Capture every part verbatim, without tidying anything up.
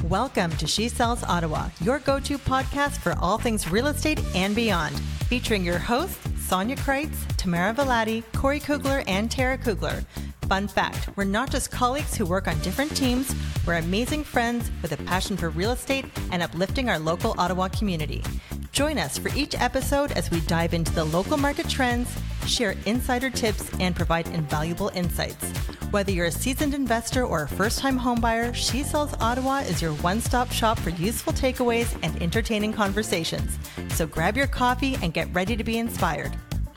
Welcome to She Sells Ottawa, your go-to podcast for all things real estate and beyond. Featuring your hosts, Sonia Kreitz, Tamara Velati, Corey Kugler, and Tara Kugler. Fun fact, we're not just colleagues who work on different teams, we're amazing friends with a passion for real estate and uplifting our local Ottawa community. Join us for each episode as we dive into the local market trends, share insider tips, and provide invaluable insights. Whether you're a seasoned investor or a first-time homebuyer, She Sells Ottawa is your one-stop shop for useful takeaways and entertaining conversations. So grab your coffee and get ready to be inspired.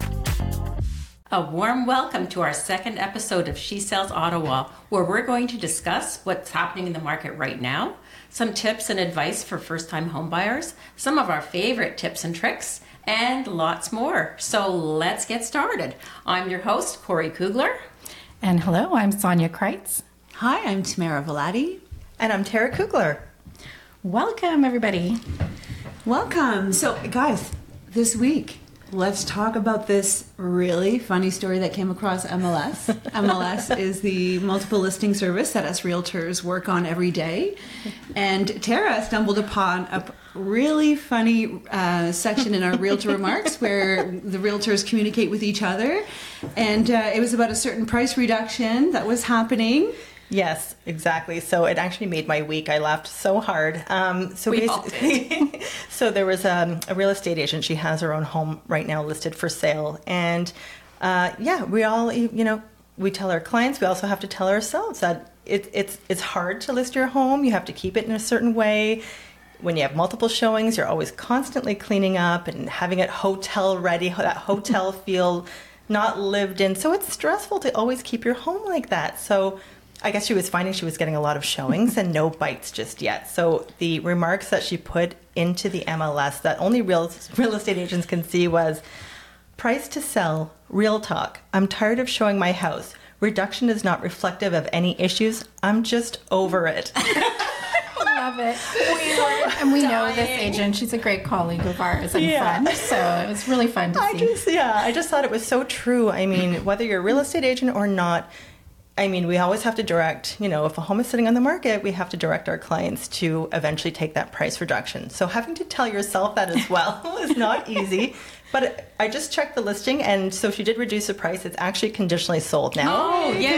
A warm welcome to our second episode of She Sells Ottawa, where we're going to discuss what's happening in the market right now, some tips and advice for first-time homebuyers, some of our favorite tips and tricks, and lots more. So let's get started. I'm your host, Corey Kugler. And hello, I'm Sonia Kreitz. Hi, I'm Tamara Velati. And I'm Tara Kugler. Welcome, everybody. Welcome. So, guys, this week, let's talk about this really funny story that came across M L S. M L S is the multiple listing service that us realtors work on every day. And Tara stumbled upon a really funny uh, section in our realtor remarks where the realtors communicate with each other. And uh, it was about a certain price reduction that was happening. Yes, exactly. So it actually made my week. I laughed so hard. Um, so we basically, so there was um, a real estate agent. She has her own home right now listed for sale, and uh, yeah, we all, you know, we tell our clients. We also have to tell ourselves that it, it's it's hard to list your home. You have to keep it in a certain way. When you have multiple showings, you're always constantly cleaning up and having it hotel ready, that hotel feel, not lived in. So it's stressful to always keep your home like that. So I guess she was finding she was getting a lot of showings and no bites just yet. So the remarks that she put into the M L S that only real real estate agents can see was, price to sell, real talk. I'm tired of showing my house. Reduction is not reflective of any issues. I'm just over it. Love it. We and we know this agent. She's a great colleague of ours and Yeah. friend. So it was really fun to I see. just, yeah, I just thought it was so true. I mean, whether you're a real estate agent or not, I mean, we always have to direct, you know, if a home is sitting on the market, we have to direct our clients to eventually take that price reduction. So having to tell yourself that as well is not easy. But I just checked the listing, and so she did reduce the price. It's actually conditionally sold now. Oh, yay.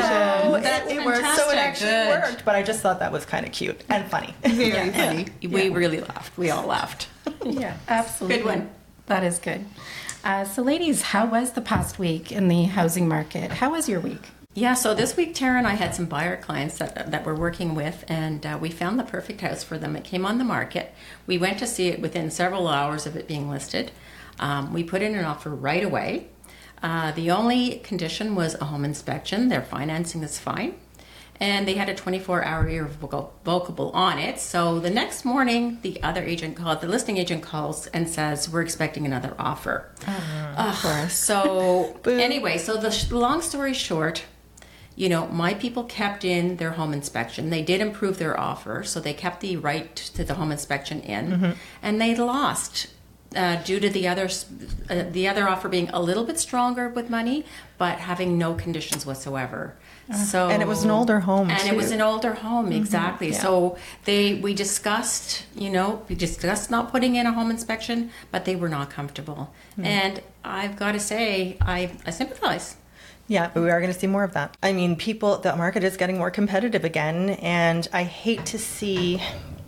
So That's it worked. So it actually Good. worked. But I just thought that was kind of cute and funny. Very funny. We really laughed. We all laughed. Yeah, absolutely. Good one. That is good. Uh, so, ladies, how was the past week in the housing market? How was your week? Yeah, so this week, Tara and I had some buyer clients that, that we're working with, and uh, we found the perfect house for them. It came on the market. We went to see it within several hours of it being listed. Um, we put in an offer right away. Uh, the only condition was a home inspection. Their financing is fine. And they had a twenty-four hour irrevocable on it. So the next morning, the other agent called, the listing agent calls and says, we're expecting another offer. Uh, Uh, of course. So anyway, so the sh- long story short, you know, my people kept in their home inspection. They did improve their offer, so they kept the right to the home inspection in, mm-hmm. and they lost uh, due to the other uh, the other offer being a little bit stronger with money, but having no conditions whatsoever. Uh, so and it was an older home, and too. it was an older home, exactly. Mm-hmm. Yeah. So they we discussed, you know, we discussed not putting in a home inspection, but they were not comfortable. Mm-hmm. And I've got to say, I I sympathize. Yeah, but we are going to see more of that. I mean, people, the market is getting more competitive again, and I hate to see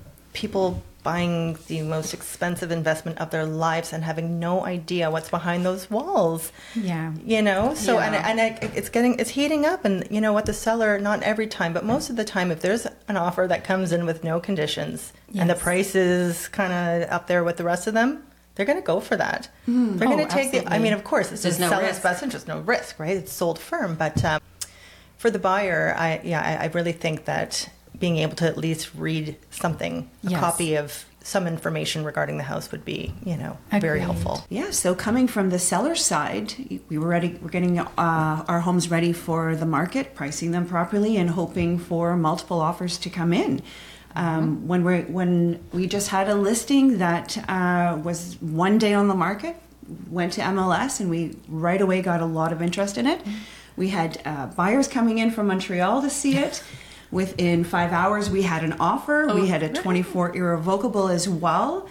people buying the most expensive investment of their lives and having no idea what's behind those walls. Yeah. You know, so Yeah. and and it, it's getting it's heating up, and you know what, the seller, not every time, but most of the time, if there's an offer that comes in with no conditions and the Yes. price is kind of up there with the rest of them, they're going to go for that. Mm. They're Oh, going to take the, I absolutely. mean, of course, it's There's just no seller's risk. best interest, no risk, right? It's sold firm. But um, for the buyer, I yeah, I, I really think that being able to at least read something, a Yes. copy of some information regarding the house would be, you know, very Agreed. helpful. Yeah, so coming from the seller side, we were ready. We're getting uh, our homes ready for the market, pricing them properly, and hoping for multiple offers to come in. Um, when we when we just had a listing that uh, was one day on the market, went to M L S, and we right away got a lot of interest in it. We had uh, buyers coming in from Montreal to see it. Within five hours, we had an offer. Oh, we had a twenty-four irrevocable as well.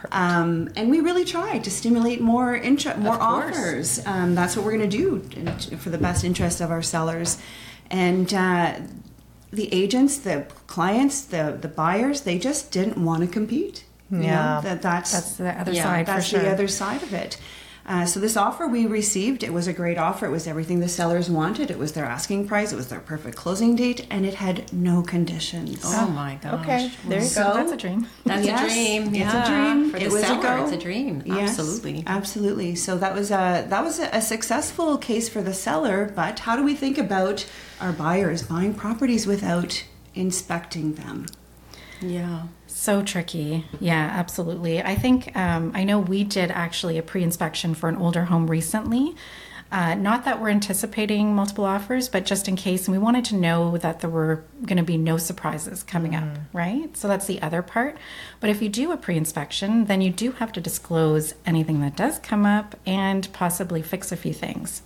Um, and we really tried to stimulate more inter- more Of course. offers. Um, that's what we're going to do in- for the best interest of our sellers. And uh, the agents, the clients, the the buyers, they just didn't want to compete. You Yeah. know, that that's That's the other Yeah, side that's for sure. the other side of it. Uh, so this offer we received, it was a great offer. It was everything the sellers wanted. It was their asking price. It was their perfect closing date, and it had no conditions. Oh my gosh. Okay, there you So- go. That's a dream. That's Yes, a dream. it's a Yeah. dream. For It the was a seller, go. it's a dream. Yes, Absolutely. absolutely. So that was a that was a, a successful case for the seller. But how do we think about our buyers buying properties without inspecting them? Yeah. So tricky. Yeah, absolutely. I think, um, I know we did actually a pre inspection for an older home recently. Uh, not that we're anticipating multiple offers, but just in case. And we wanted to know that there were going to be no surprises coming up, right? So that's the other part. But if you do a pre inspection, then you do have to disclose anything that does come up and possibly fix a few things.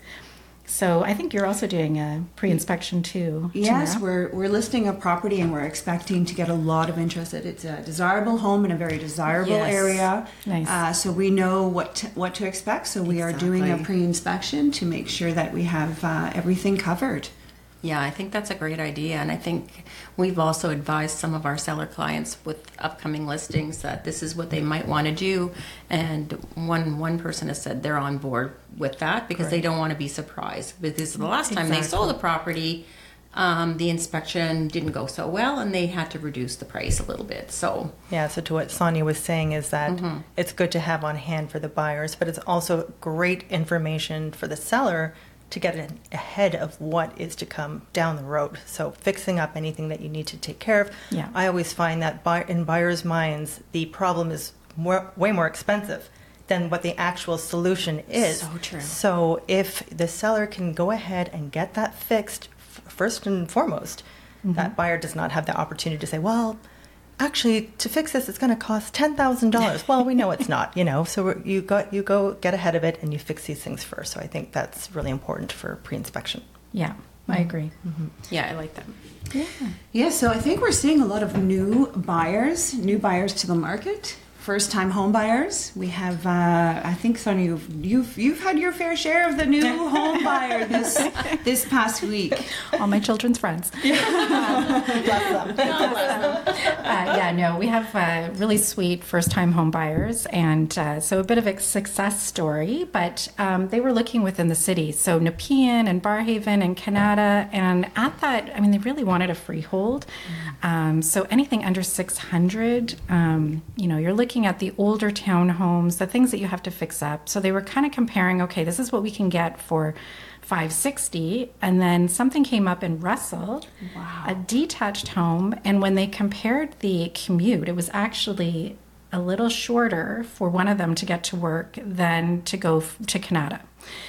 So I think you're also doing a pre-inspection too. Yes, tomorrow. we're we're listing a property and we're expecting to get a lot of interest. It's a desirable home in a very desirable Yes. area. Nice. Uh, so we know what to, what to expect. So we are doing a Exactly. pre-inspection to make sure that we have uh, everything covered. Yeah, I think that's a great idea. And I think we've also advised some of our seller clients with upcoming listings that this is what they might want to do. And one one person has said they're on board with that because they don't want to be surprised. Because the last time they sold the property, um, the inspection didn't go so well and they had to reduce the price a little bit. So, Yeah, so to what Sonia was saying is that it's good to have on hand for the buyers, but it's also great information for the seller to get in ahead of what is to come down the road. So fixing up anything that you need to take care of. Yeah. I always find that buy, in buyers' minds, the problem is more, way more expensive than what the actual solution is. So true. So if the seller can go ahead and get that fixed, f- first and foremost, that buyer does not have the opportunity to say, well, actually, to fix this, it's going to cost ten thousand dollars. Well, we know it's not, you know. So we're- you go, you go get ahead of it and you fix these things first. So I think that's really important for pre-inspection. Yeah, I agree. yeah, I like that. Yeah, so I think we're seeing a lot of new buyers, new buyers to the market, first-time home buyers. We have, uh, I think, Sonia, you've, you've you've had your fair share of the new home buyer this this past week. All my children's friends. Bless them. Uh, yeah, no, we have uh, really sweet first-time home buyers, and uh, so a bit of a success story. But um, they were looking within the city, so Nepean and Barhaven and Canada, and at that, I mean, they really wanted a freehold. Um, so anything under six hundred, um, you know, you're looking at the older townhomes, the things that you have to fix up. So they were kind of comparing, okay, this is what we can get for five sixty, and then something came up in Russell, Wow. a detached home, and when they compared the commute, it was actually a little shorter for one of them to get to work than to go f- to Canada.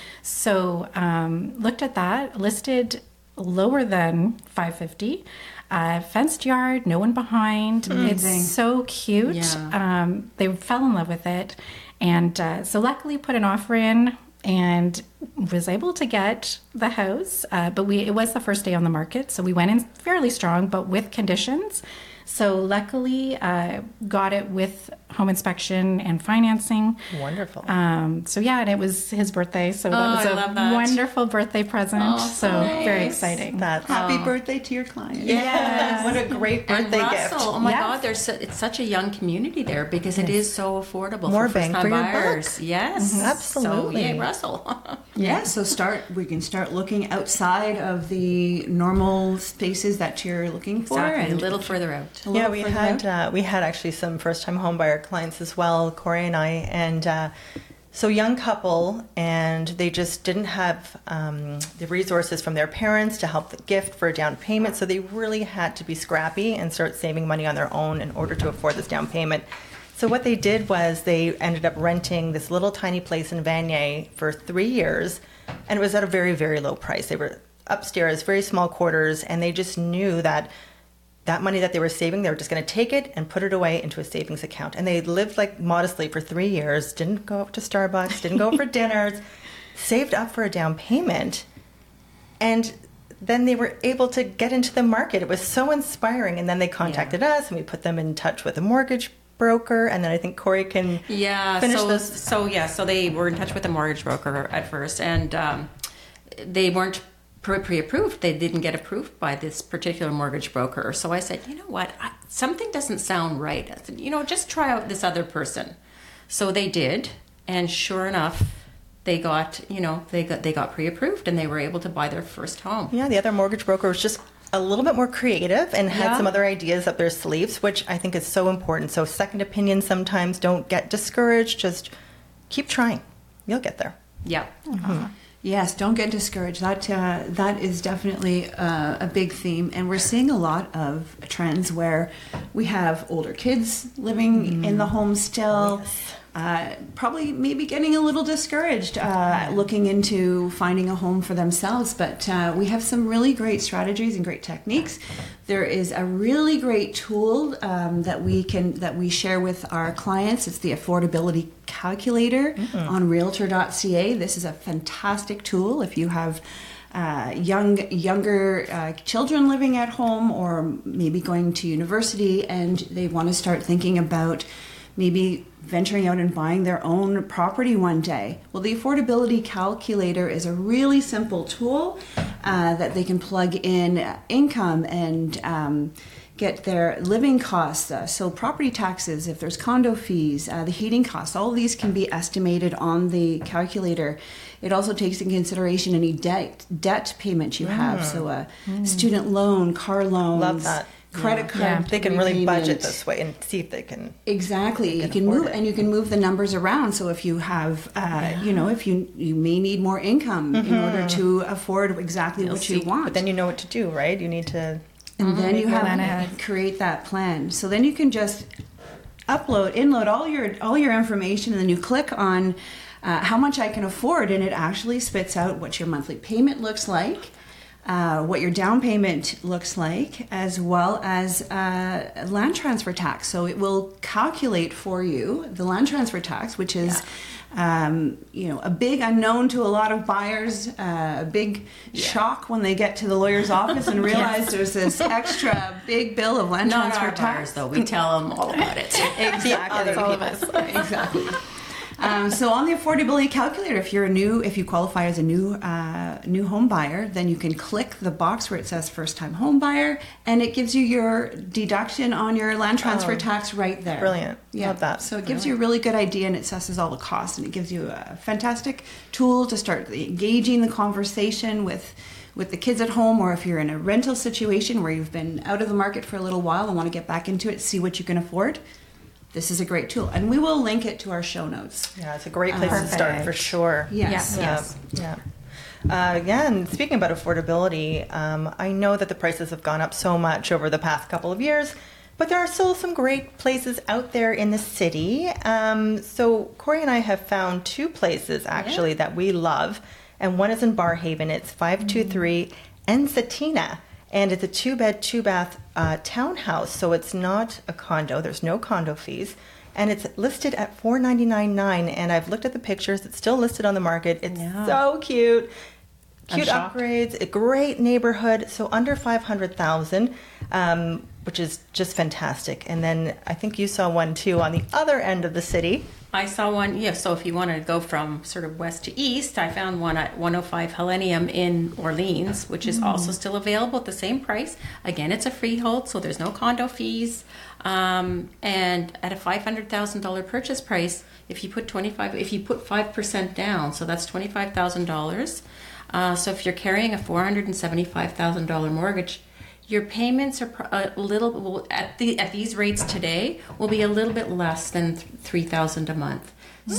So um, looked at that, listed lower than five fifty, uh, fenced yard, no one behind. Amazing. It's so cute. Yeah. Um, they fell in love with it, and uh, so luckily put an offer in and was able to get the house. Uh, but we it was the first day on the market, so we went in fairly strong, but with conditions. So luckily, uh, got it with home inspection and financing. Wonderful. Um, so yeah, and it was his birthday, so that Oh, was I a love that. wonderful birthday present. Oh, so so very nice. exciting. That's Happy Oh. birthday to your client. Yes. what a great And birthday Russell, gift. oh my Yes. God, there's su- it's such a young community there because it is so affordable More for bang first-time for your buyers. buck. Yes, Mhm. Absolutely. So, yay, Russell. Yeah, so start. We can start looking outside of the normal spaces that you're looking for, Exactly, a and little further out. a Yeah, little we further had out. uh, we had actually some first-time homebuyer clients as well, Corey and I, and uh, so young couple, and they just didn't have um, the resources from their parents to help the gift for a down payment, so they really had to be scrappy and start saving money on their own in order to afford this down payment. So what they did was they ended up renting this little tiny place in Vanier for three years, and it was at a very, very low price. They were upstairs, very small quarters, and they just knew that that money that they were saving, they were just going to take it and put it away into a savings account. And they lived like modestly for three years, didn't go up to Starbucks, didn't go for dinners, saved up for a down payment. And then they were able to get into the market. It was so inspiring. And then they contacted us, and we put them in touch with a mortgage broker. And then I think Corey can Yeah. finish so, this. so yeah. So they were in touch with a mortgage broker at first, and um, they weren't pre- pre-approved. They didn't get approved by this particular mortgage broker. So I said, you know what? I, something doesn't sound right. I said, you know, just try out this other person. So they did, and sure enough, they got, you know, they got they got pre-approved, and they were able to buy their first home. Yeah, the other mortgage broker was just a little bit more creative and had Yeah. some other ideas up their sleeves, which I think is so important. So second opinions sometimes, don't get discouraged. Just keep trying. You'll get there. Yeah. Yes, don't get discouraged. That uh, that is definitely uh, a big theme, and we're seeing a lot of trends where we have older kids living in the home still. Uh, probably maybe getting a little discouraged uh, looking into finding a home for themselves, but uh, we have some really great strategies and great techniques. There is a really great tool um, that we can that we share with our clients. It's the affordability calculator on realtor dot c a. This is a fantastic tool if you have uh, young younger uh, children living at home, or maybe going to university and they want to start thinking about maybe venturing out and buying their own property one day. Well, the affordability calculator is a really simple tool uh, that they can plug in income and um, get their living costs. Uh, so property taxes, if there's condo fees, uh, the heating costs, all of these can be estimated on the calculator. It also takes into consideration any debt debt payment you have. So a student loan, car loans. Love that. Credit card. Yeah. They can really budget repayment. this way and see if they can. Exactly. You can can afford move it. and you can move the numbers around. So if you have, uh, you know, if you you may need more income in order to afford exactly You'll what you see. want. But then you know what to do, right? You need to. and then you plan have ahead. create that plan. So then you can just upload, inload all your all your information, and then you click on uh, how much I can afford, and it actually spits out what your monthly payment looks like. Uh, what your down payment looks like, as well as uh, land transfer tax. So it will calculate for you the land transfer tax, which is, um, you know, a big unknown to a lot of buyers, uh, a big shock when they get to the lawyer's office and realize there's this extra big bill of land Not transfer our tax. buyers, though. We tell them all about it. Exactly. all of us. Exactly. Um, so on the affordability calculator, if you're a new, if you qualify as a new uh, new home buyer, then you can click the box where it says first time home buyer, and it gives you your deduction on your land transfer Oh, tax right there. brilliant. Yeah. Love that. So it gives you a really good idea, and it assesses all the costs, and it gives you a fantastic tool to start engaging the conversation with with the kids at home, or if you're in a rental situation where you've been out of the market for a little while and want to get back into it, see what you can afford. This is a great tool, and we will link it to our show notes. Yeah, it's a great place to start for Perfect. sure. Yes. Yeah. Yes. Yeah. Uh, yeah, and speaking about affordability, um, I know that the prices have gone up so much over the past couple of years, but there are still some great places out there in the city. Um, so Corey and I have found two places actually that we love, and one is in Barrhaven. It's five two three Ensatina, and it's a two-bed, two-bath uh, townhouse. So it's not a condo. There's no condo fees. And it's listed at four ninety-nine nine, and I've looked at the pictures. It's still listed on the market. It's Yeah. so cute. Cute shocked. upgrades, a great neighborhood, so under five hundred thousand, um, which is just fantastic. And then I think you saw one too on the other end of the city. I saw one, yeah, so if you wanted to go from sort of west to east, I found one at one oh five Helenium in Orleans, which is also still available at the same price. Again, it's a freehold, so there's no condo fees. Um, and at a five hundred thousand dollars purchase price, if you put twenty-five, if you put five percent down, so that's twenty-five thousand dollars. Uh, so if you're carrying a four hundred seventy-five thousand dollars mortgage, your payments are pro- a little will- at the at these rates today will be a little bit less than three thousand a month.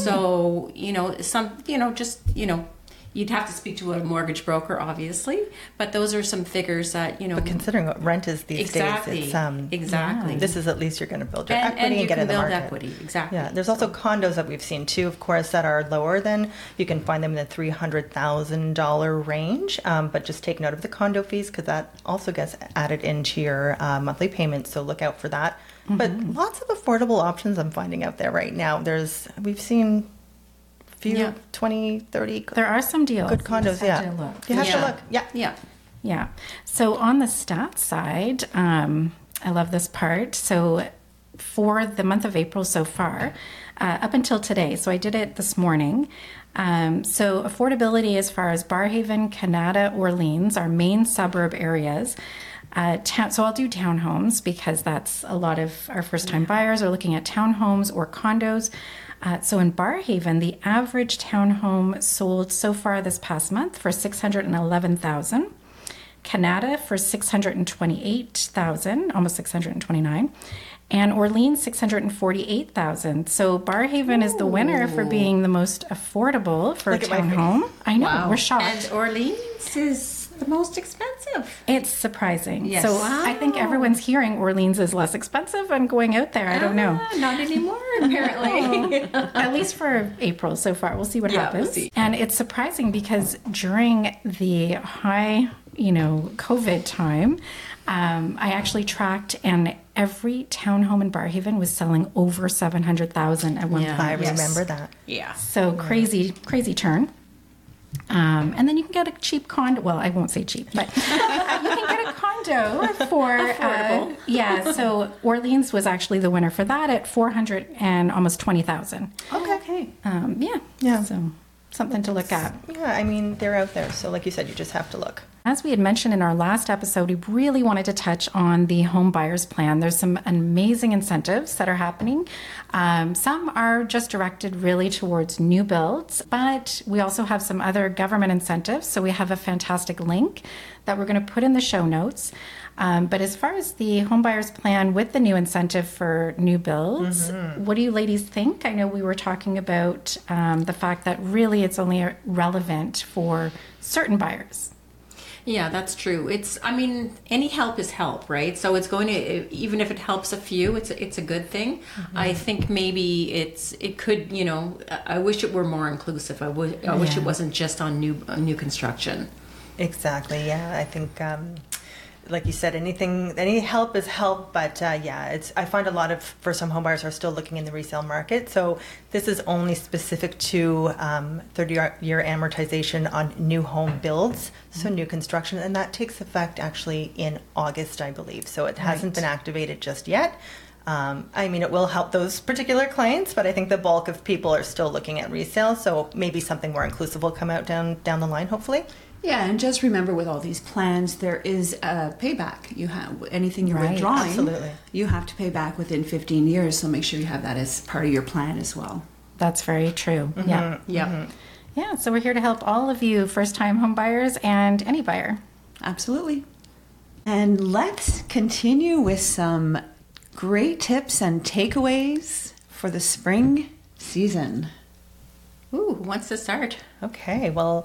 So you know some you know just you know you'd have to speak to a mortgage broker, obviously, but those are some figures that you know. But considering what rent is these exactly, days, it's um, exactly. this is at least you're going to build your and, equity and and, you get can in the build market. equity, exactly. Yeah, there's also condos that we've seen too, of course, that are lower than you can find them in the three hundred thousand dollar range. Um, but just take note of the condo fees because that also gets added into your uh, monthly payments. So look out for that. Mm-hmm. But lots of affordable options I'm finding out there right now. There's we've seen few Yeah. twenty, thirty There are some deals. good condos. You Yeah, have to look. you have Yeah. to look. Yeah. Yeah. Yeah. So on the stats side, um, I love this part. So for the month of April so far, uh, up until today, so I did it this morning. Um, so affordability as far as Barrhaven, Canada, Orleans, our main suburb areas. Uh, town, so I'll do townhomes because that's a lot of our first-time buyers are looking at townhomes or condos. Uh, so in Barrhaven, the average townhome sold so far this past month for six hundred eleven thousand dollars. Canada for six hundred twenty-eight thousand dollars, almost six hundred twenty-nine thousand dollars. And Orleans, six hundred forty-eight thousand dollars. So Barrhaven Ooh. Is the winner for being the most affordable for Look a townhome. I know, Wow. we're shocked. And Orleans is the most expensive. It's surprising. Yes. So Wow. I think everyone's hearing Orleans is less expensive and going out there. I don't know. Ah, not anymore, apparently. At least for April so far. We'll see what Yeah, happens. we'll see. And it's surprising because during the high, you know, COVID time, um, I actually tracked and every townhome in Barrhaven was selling over seven hundred thousand at one Yeah. point. I Yes. remember that. Yeah. So crazy, crazy turn. Um, and then you can get a cheap condo. Well, I won't say cheap, but you can get a condo for Affordable. Uh, yeah. So Orleans was actually the winner for that at four hundred and almost twenty thousand. Okay. Okay. Um, yeah. Yeah. So something to look at. Yeah, I mean, they're out there. So like you said, you just have to look. As we had mentioned in our last episode, we really wanted to touch on the home buyers plan. There's some amazing incentives that are happening. Um, some are just directed really towards new builds, but we also have some other government incentives. So we have a fantastic link that we're going to put in the show notes. Um, but as far as the home buyers plan with the new incentive for new builds, mm-hmm. what do you ladies think? I know we were talking about um, the fact that really it's only relevant for certain buyers. Yeah, that's true. It's, I mean, any help is help, right? So it's going to, even if it helps a few, it's a, it's a good thing. Mm-hmm. I think maybe it's, it could, you know, I wish it were more inclusive. I, w- I wish Yeah. it wasn't just on new on new construction. Exactly. Yeah, I think, um, like you said, anything, any help is help. But uh, yeah, it's. I find a lot of first-time homebuyers are still looking in the resale market. So this is only specific to um, thirty-year amortization on new home builds, so new construction, and that takes effect actually in August, I believe. So it hasn't been activated just yet. Um, I mean, it will help those particular clients, but I think the bulk of people are still looking at resale. So maybe something more inclusive will come out down down the line, hopefully. Yeah, and just remember with all these plans, there is a payback. You have anything you're Right, withdrawing, absolutely. you have to pay back within fifteen years. So make sure you have that as part of your plan as well. That's very true. Yeah. Yeah. Yeah. So we're here to help all of you first time home buyers and any buyer. Absolutely. And let's continue with some great tips and takeaways for the spring season. Ooh, who wants to start? Okay, well,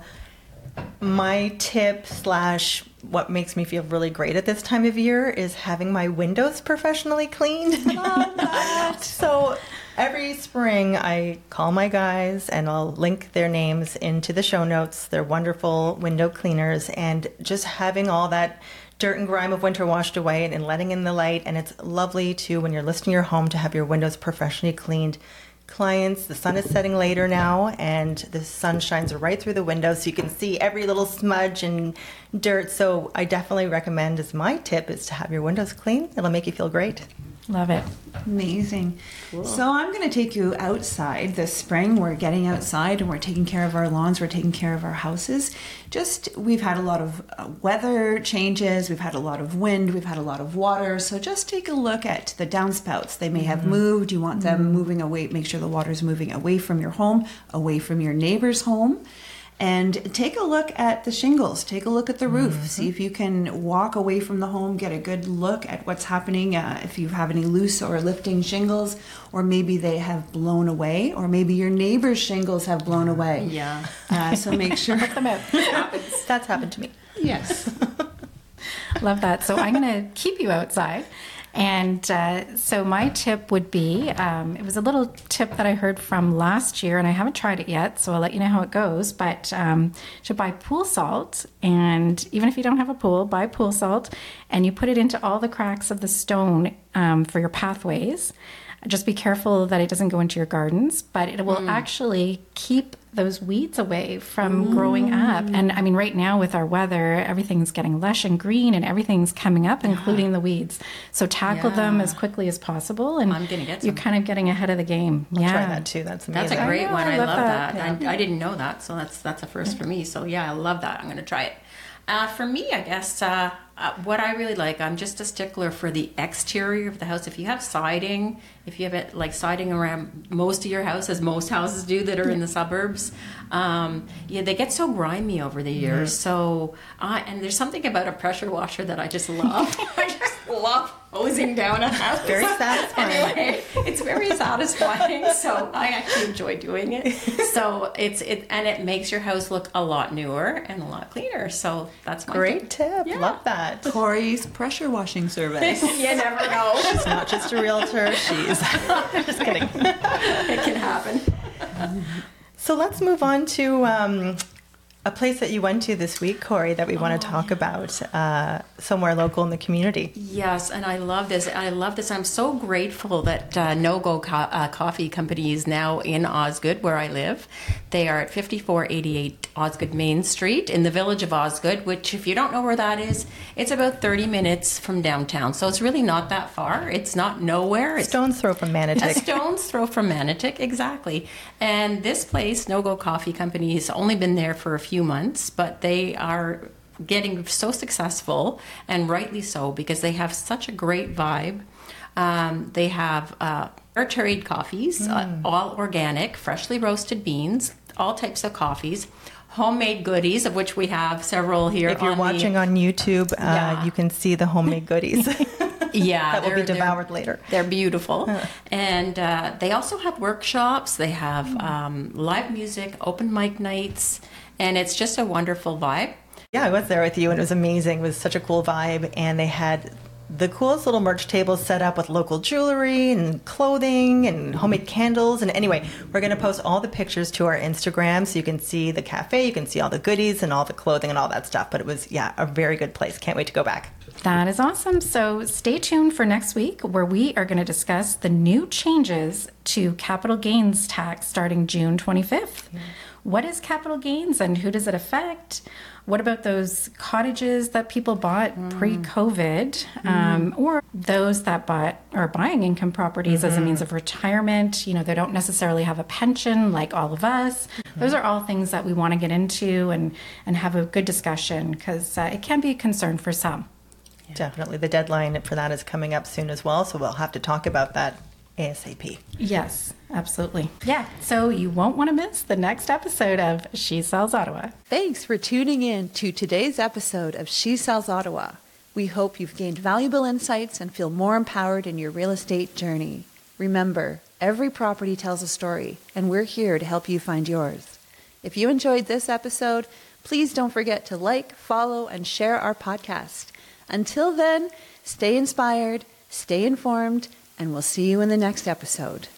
my tip slash what makes me feel really great at this time of year is having my windows professionally cleaned. Love that. So every spring I call my guys and I'll link their names into the show notes. They're wonderful window cleaners, and just having all that dirt and grime of winter washed away and letting in the light. And it's lovely too when you're listing your home to have your windows professionally cleaned. Clients, the sun is setting later now and the sun shines right through the window so you can see every little smudge and dirt. So I definitely recommend, as my tip, is to have your windows clean. It'll make you feel great. Love it. Amazing. So I'm going to take you outside this spring. We're getting outside and we're taking care of our lawns. We're taking care of our houses. Just, we've had a lot of uh, weather changes. We've had a lot of wind. We've had a lot of water. So just take a look at the downspouts. They may have mm-hmm. moved. You want them mm-hmm. moving away. Make sure the water's moving away from your home, away from your neighbor's home. And take a look at the shingles, take a look at the roof, mm-hmm. see if you can walk away from the home, get a good look at what's happening, uh, if you have any loose or lifting shingles, or maybe they have blown away, or maybe your neighbor's shingles have blown away. Yeah. Uh, so make sure. Put them out. That's happened to me. Yes. Love that. So I'm going to keep you outside. And uh, so my tip would be, um, it was a little tip that I heard from last year, and I haven't tried it yet, so I'll let you know how it goes, but um, to buy pool salt, and even if you don't have a pool, buy pool salt, and you put it into all the cracks of the stone um, for your pathways. Just be careful that it doesn't go into your gardens, but it will mm. actually keep those weeds away from growing up. And I mean, right now with our weather, everything's getting lush and green and everything's coming up, including the weeds. So tackle them Yeah. as quickly as possible. And I'm gonna get you're some. kind of getting ahead of the game. I'll yeah. try that too. That's amazing. That's a great I know, one. I I love love that. that. I, I didn't know that, so that's that's a first for me. So yeah, I love that. I'm going to try it. Uh, for me, I guess uh, uh, what I really like, I'm just a stickler for the exterior of the house. If you have siding, if you have it like siding around most of your house, as most houses do that are in the suburbs, um, yeah, they get so grimy over the years. Mm-hmm. So, uh, and there's something about a pressure washer that I just love. I just love hosing down a house. Very satisfying. Anyway, it's very satisfying. So I actually enjoy doing it. So it's it and it makes your house look a lot newer and a lot cleaner. So that's my Great tip. tip. Love that. Corey's pressure washing service. You never know. She's not just a realtor. She's just kidding. It can happen. So let's move on to um, a place that you went to this week, Corey, that we want to talk about, uh, somewhere local in the community. Yes, and I love this. I love this. I'm so grateful that uh, No Go Co- uh, Coffee Company is now in Osgood, where I live. They are at fifty-four eighty-eight Osgood Main Street in the village of Osgood, which, if you don't know where that is, it's about thirty minutes from downtown. So it's really not that far. It's not nowhere. It's Stone's throw from a Manotick. stone's throw from Manotick, exactly. And this place, No Go Coffee Company, has only been there for a few months, but they are getting so successful, and rightly so, because they have such a great vibe. Um, they have uh, fair trade coffees, uh, all organic, freshly roasted beans, all types of coffees, homemade goodies, of which we have several here. If you're on watching the, on YouTube, uh, Yeah. you can see the homemade goodies yeah, that will be they're- they're- devoured later. They're beautiful. And uh, they also have workshops. They have um, live music, open mic nights, and it's just a wonderful vibe. Yeah, I was there with you, and it was amazing. It was such a cool vibe, and they had the coolest little merch tables set up with local jewelry and clothing and homemade candles. And anyway, we're going to post all the pictures to our Instagram so you can see the cafe, you can see all the goodies and all the clothing and all that stuff. But it was, yeah, a very good place. Can't wait to go back. That is awesome. So stay tuned for next week, where we are going to discuss the new changes to capital gains tax starting June twenty-fifth. What is capital gains and who does it affect? What about those cottages that people bought pre-COVID, um, or those that bought or buying income properties as a means of retirement? You know, they don't necessarily have a pension like all of us. Those are all things that we want to get into and, and have a good discussion, because uh, it can be a concern for some. Definitely. The deadline for that is coming up soon as well, so we'll have to talk about that ASAP. Yes, absolutely. Yeah, so you won't want to miss the next episode of She Sells Ottawa. Thanks for tuning in to today's episode of She Sells Ottawa. We hope you've gained valuable insights and feel more empowered in your real estate journey. Remember, every property tells a story, and we're here to help you find yours. If you enjoyed this episode, please don't forget to like, follow, and share our podcast. Until then, stay inspired, stay informed, and we'll see you in the next episode.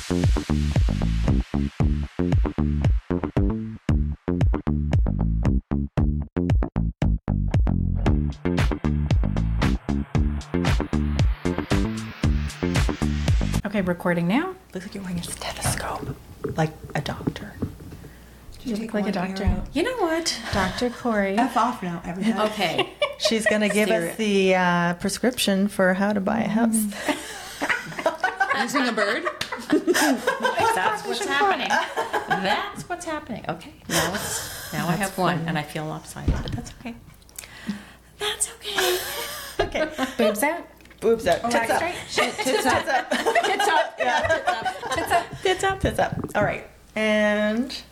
Okay, recording now. Looks like you're wearing a stethoscope, like a doctor. You look like a doctor. You know what? Doctor Corey. F off now, everyone. Okay. She's going to give us the uh, prescription for how to buy a house. Using a bird? That's what's happening. That's what's happening. Okay. Now it's now I have one and I feel lopsided, but that's okay. That's okay. Okay. Boobs out. Boobs up. Tits up. Straight. Tits up. Tits up. Yeah, tits up. Tits up. Tits up. Tits up. All right. And